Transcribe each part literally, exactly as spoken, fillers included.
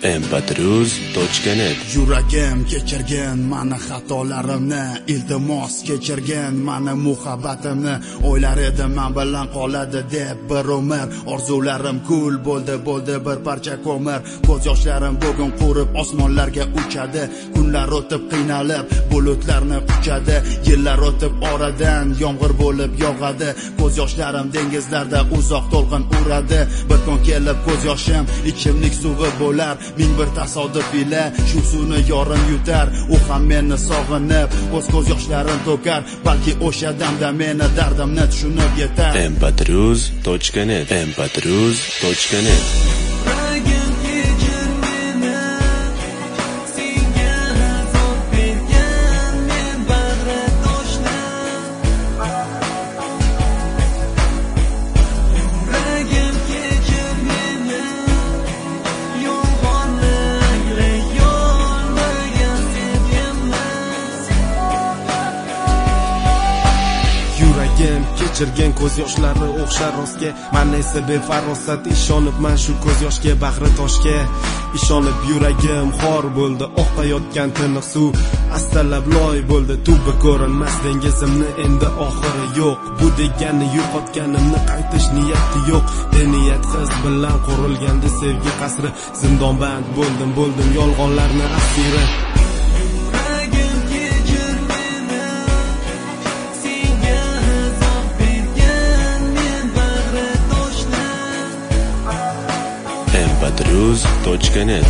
em patruz точка net. Yuragim kechirgin mani xatolarimni, iltimos kechirgin mani muhabbatimni. O'ylar edim men bilan qoladi deb bir umr, orzularim kul bo'ldi bo'ldi bir parcha ko'mir. Ko'z yoshlarim bugun qurib osmonlarga uchadi, kunlar o'tib qiynalib bulutlarni quchadi, yillar o'tib oradan yomg'ir bo'lib yog'adi. Ko'z yoshlarim dengizlarda uzoq to'lqin uradi. Bir kun kelib ko'z yoshim ichimlik suvi bo'lar, ming bir tasodif ila shu suvni yorim yutar. U ham meni sog'inib o'z ko'z yoshlarini to'kar, balki o'sha damda meni dardimni tushunib yetar. em patruz точка net em patruz точка net. Kechirgan ko'z yoshlari o'xshar rostga, men esa befarosat ishonibman shu ko'z yoshga, bag'ri toshga. Ishonib yuragim xor bo'ldi, oqayotgan tiniq suv astalab loy bo'ldi. Tubi ko'rinmas dengizimni endi oxiri yo'q. Bu degani yo'qotganimni qaytish niyati yo'q. Niyat qiz bilan qurilgandi sevgi qasri, zindonband bo'ldim bo'ldim yolg'onlarni asiri. em patruz точка net.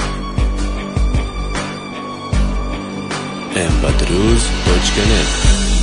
em patruz точка net